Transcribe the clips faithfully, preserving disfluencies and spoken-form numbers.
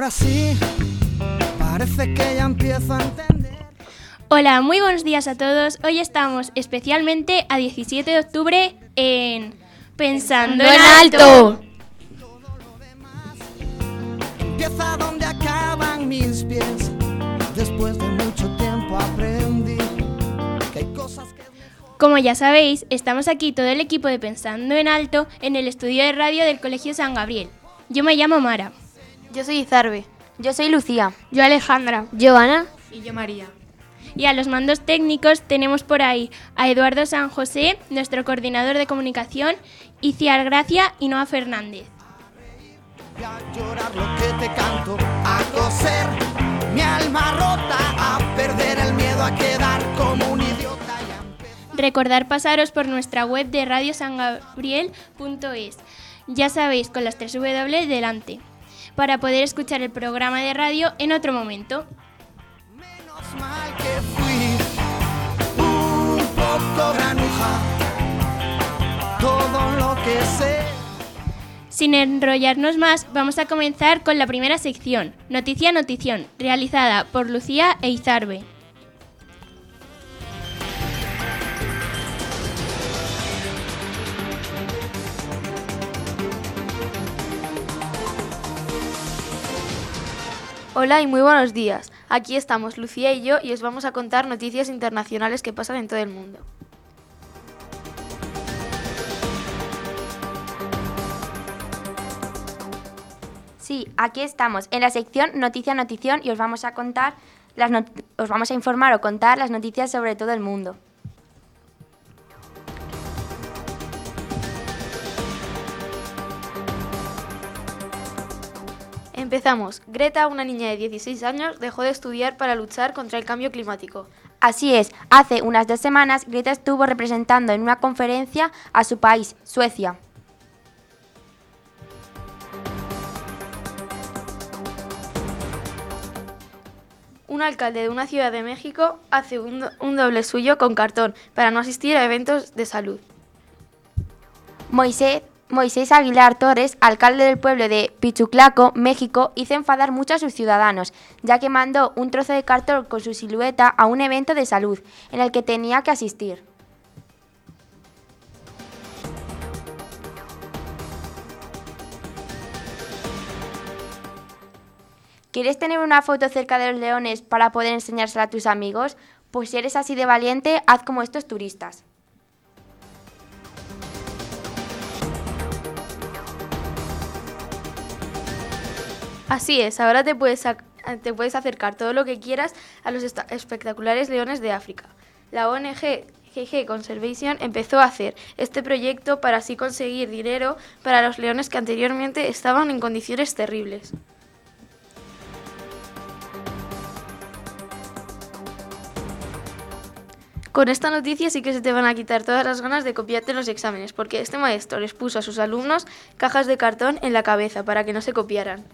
Ahora sí, parece que ya empiezo a entender. Hola, muy buenos días a todos. Hoy estamos especialmente a diecisiete de octubre en Pensando, Pensando en Alto. alto. Todo lo demás empieza donde acaban mis pies. Después de mucho tiempo aprendí que hay cosas que... Como ya sabéis, estamos aquí todo el equipo de Pensando en Alto en el estudio de radio del Colegio San Gabriel. Yo me llamo Mara. Yo soy Izarbe. Yo soy Lucía. Yo Alejandra. Yo Ana. Y yo María. Y a los mandos técnicos tenemos por ahí a Eduardo San José, nuestro coordinador de comunicación, y Ciar Gracia y Noa Fernández. A llorar lo que te canto, a coser mi alma rota, a perder el miedo a quedar como un idiota. Recordar pasaros por nuestra web de radio san gabriel punto es, ya sabéis, con las tres W delante, para poder escuchar el programa de radio en otro momento. Menos mal que fui un poco granuja, todo lo que sé. Sin enrollarnos más, vamos a comenzar con la primera sección, Noticia Notición, realizada por Lucía e Izarbe. Hola y muy buenos días. Aquí estamos Lucía y yo y os vamos a contar noticias internacionales que pasan en todo el mundo. Sí, aquí estamos en la sección Noticia Notición y os vamos a contar las not- os vamos a informar o contar las noticias sobre todo el mundo. Empezamos. Greta, una niña de dieciséis años, dejó de estudiar para luchar contra el cambio climático. Así es, hace unas dos semanas Greta estuvo representando en una conferencia a su país, Suecia. Un alcalde de una ciudad de México hace un, do- un doble suyo con cartón para no asistir a eventos de salud. Moisés, Moisés Aguilar Torres, alcalde del pueblo de Pichuclaco, México, hizo enfadar mucho a sus ciudadanos, ya que mandó un trozo de cartón con su silueta a un evento de salud, en el que tenía que asistir. ¿Quieres tener una foto cerca de los leones para poder enseñársela a tus amigos? Pues si eres así de valiente, haz como estos turistas. Así es, ahora te puedes, ac- te puedes acercar todo lo que quieras a los esta- espectaculares leones de África. La O N G G G Conservation empezó a hacer este proyecto para así conseguir dinero para los leones que anteriormente estaban en condiciones terribles. Con esta noticia sí que se te van a quitar todas las ganas de copiarte en los exámenes, porque este maestro les puso a sus alumnos cajas de cartón en la cabeza para que no se copiaran.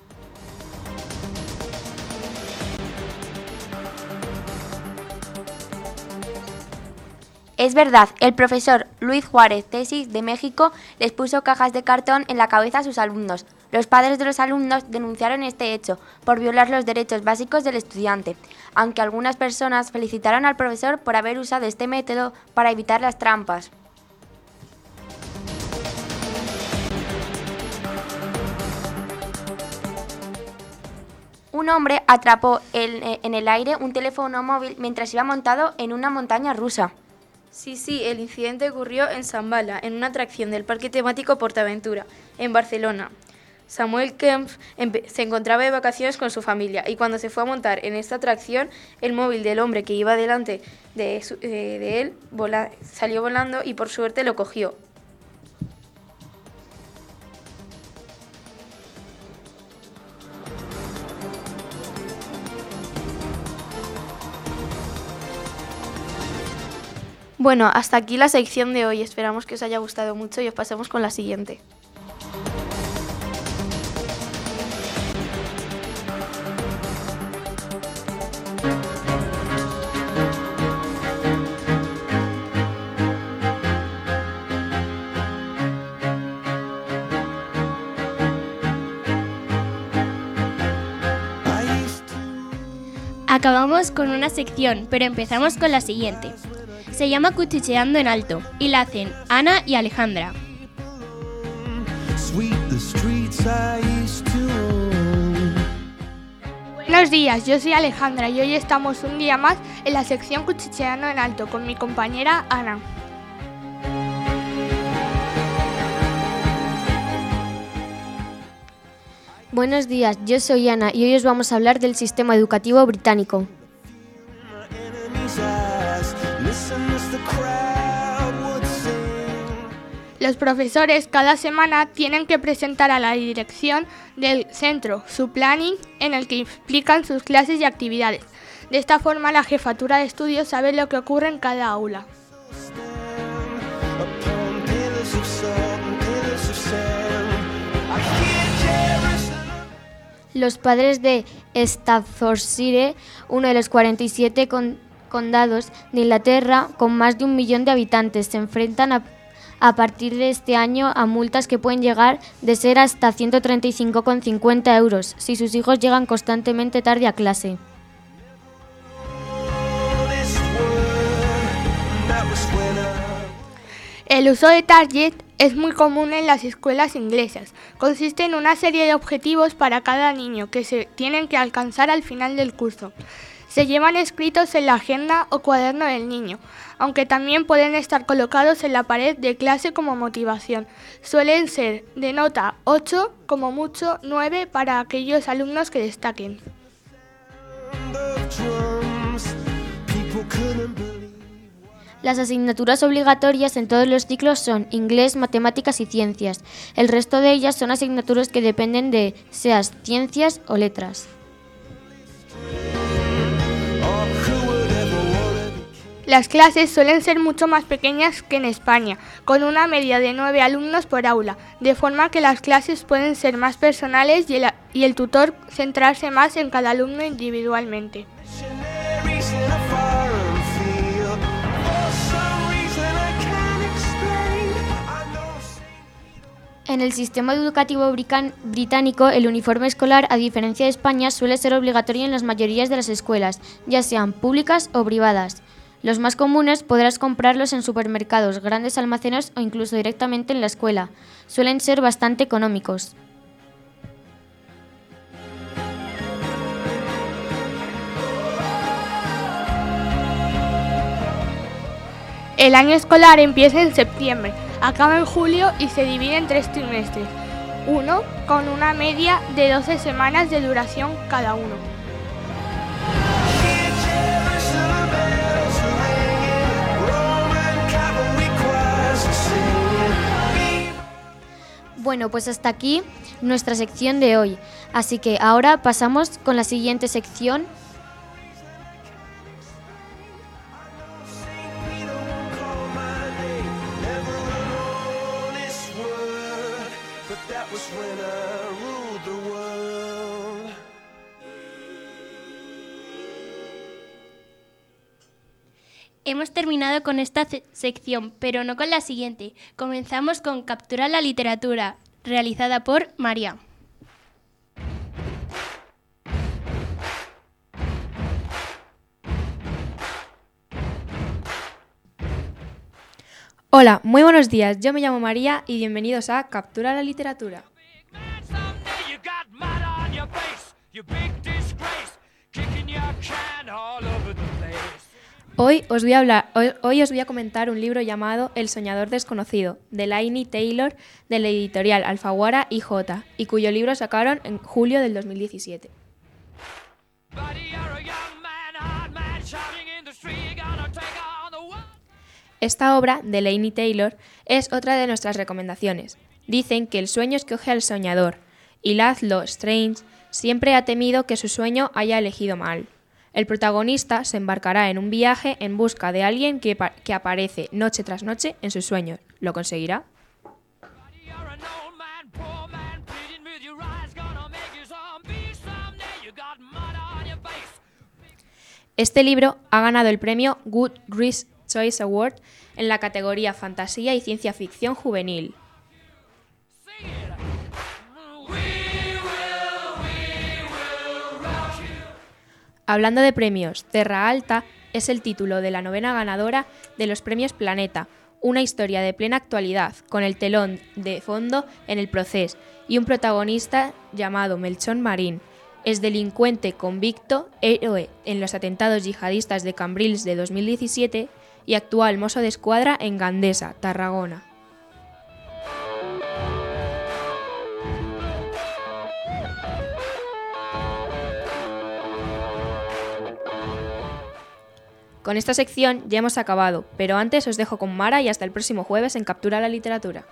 Es verdad, el profesor Luis Juárez Tesis de México les puso cajas de cartón en la cabeza a sus alumnos. Los padres de los alumnos denunciaron este hecho por violar los derechos básicos del estudiante, aunque algunas personas felicitaron al profesor por haber usado este método para evitar las trampas. Un hombre atrapó el- en el aire un teléfono móvil mientras iba montado en una montaña rusa. Sí, sí, el incidente ocurrió en Zambala, en una atracción del parque temático Portaventura, en Barcelona. Samuel Kempf empe- se encontraba de vacaciones con su familia y cuando se fue a montar en esta atracción, el móvil del hombre que iba delante de, su- eh, de él vola- salió volando y por suerte lo cogió. Bueno, hasta aquí la sección de hoy. Esperamos que os haya gustado mucho y os pasemos con la siguiente. Acabamos con una sección, pero empezamos con la siguiente. Se llama Cuchicheando en Alto y la hacen Ana y Alejandra. Buenos días, yo soy Alejandra y hoy estamos un día más en la sección Cuchicheando en Alto con mi compañera Ana. Buenos días, yo soy Ana y hoy os vamos a hablar del sistema educativo británico. Los profesores cada semana tienen que presentar a la dirección del centro su planning en el que explican sus clases y actividades. De esta forma la jefatura de estudios sabe lo que ocurre en cada aula. Los padres de Staffordshire, uno de los cuarenta y siete con- condados de Inglaterra con más de un millón de habitantes, se enfrentan a, a partir de este año a multas que pueden llegar de ser hasta ciento treinta y cinco con cincuenta euros si sus hijos llegan constantemente tarde a clase. El uso de Target es muy común en las escuelas inglesas. Consiste en una serie de objetivos para cada niño que se tienen que alcanzar al final del curso. Se llevan escritos en la agenda o cuaderno del niño, aunque también pueden estar colocados en la pared de clase como motivación. Suelen ser de nota ocho, como mucho nueve para aquellos alumnos que destaquen. Las asignaturas obligatorias en todos los ciclos son inglés, matemáticas y ciencias. El resto de ellas son asignaturas que dependen de seas ciencias o letras. Las clases suelen ser mucho más pequeñas que en España, con una media de nueve alumnos por aula, de forma que las clases pueden ser más personales y el, y el tutor centrarse más en cada alumno individualmente. En el sistema educativo brican- británico, el uniforme escolar, a diferencia de España, suele ser obligatorio en las mayorías de las escuelas, ya sean públicas o privadas. Los más comunes podrás comprarlos en supermercados, grandes almacenes o incluso directamente en la escuela. Suelen ser bastante económicos. El año escolar empieza en septiembre, acaba en julio y se divide en tres trimestres, uno con una media de doce semanas de duración cada uno. Bueno, pues hasta aquí nuestra sección de hoy. Así que ahora pasamos con la siguiente sección. Hemos terminado con esta ce- sección, pero no con la siguiente. Comenzamos con Captura la Literatura, realizada por María. Hola, muy buenos días. Yo me llamo María y bienvenidos a Captura la Literatura. Hoy os voy a hablar, hoy, hoy os voy a comentar un libro llamado El soñador desconocido, de Laini Taylor, de la editorial Alfaguara I J, y cuyo libro sacaron en julio del dos mil diecisiete. Esta obra, de Laini Taylor, es otra de nuestras recomendaciones. Dicen que el sueño escoge al soñador, y Laszlo Strange siempre ha temido que su sueño haya elegido mal. El protagonista se embarcará en un viaje en busca de alguien que, que aparece noche tras noche en sus sueños. ¿Lo conseguirá? Este libro ha ganado el premio Goodreads Choice Award en la categoría Fantasía y Ciencia Ficción Juvenil. Hablando de premios, Terra Alta es el título de la novena ganadora de los premios Planeta, una historia de plena actualidad, con el telón de fondo en el proceso y un protagonista llamado Melchor Marín. Es delincuente convicto, héroe en los atentados yihadistas de Cambrils de dos mil diecisiete y actual mozo de escuadra en Gandesa, Tarragona. Con esta sección ya hemos acabado, pero antes os dejo con Mara y hasta el próximo jueves en Captura la Literatura.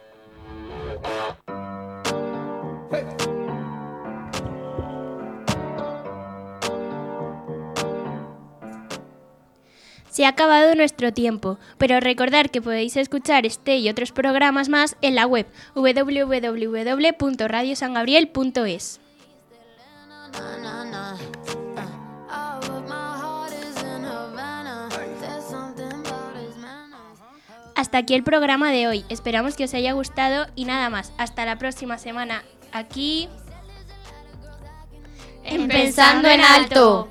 Se ha acabado nuestro tiempo, pero recordad que podéis escuchar este y otros programas más en la web doble u doble u doble u punto radio san gabriel punto es. Hasta aquí el programa de hoy. Esperamos que os haya gustado y nada más. Hasta la próxima semana aquí en Pensando en Alto.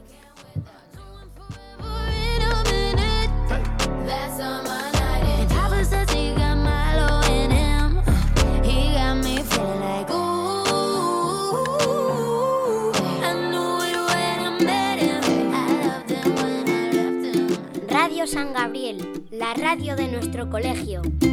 Radio San Gabriel, la radio de nuestro colegio.